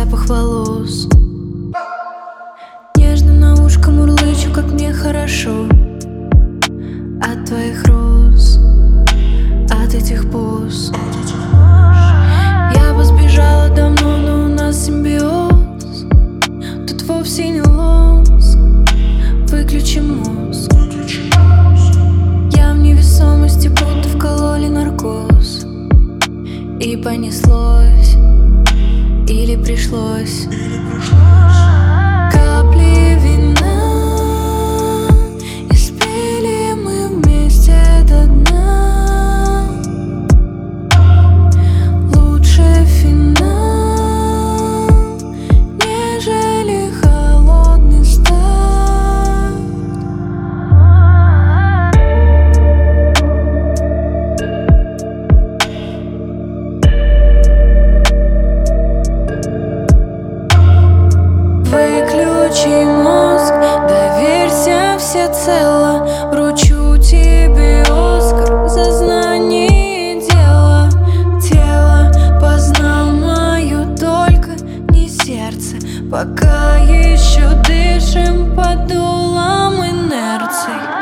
запах волос. Нежно на ушко мурлычу, как мне хорошо от твоих роз, от этих поз. Я бы сбежала давно, но у нас симбиоз. Тут вовсе не лоск, выключи мозг. Я в невесомости, будто вкололи наркоз. И понеслось, или пришлось. Капли вина, и спели мы вместе до дна. Лучше финал, нежели холодный старт. Выключи мозг, доверься всецело. Вручу тебе Оскар за знание дела. Тело познал мое, только не сердце. Пока еще дышим под дулом инерции.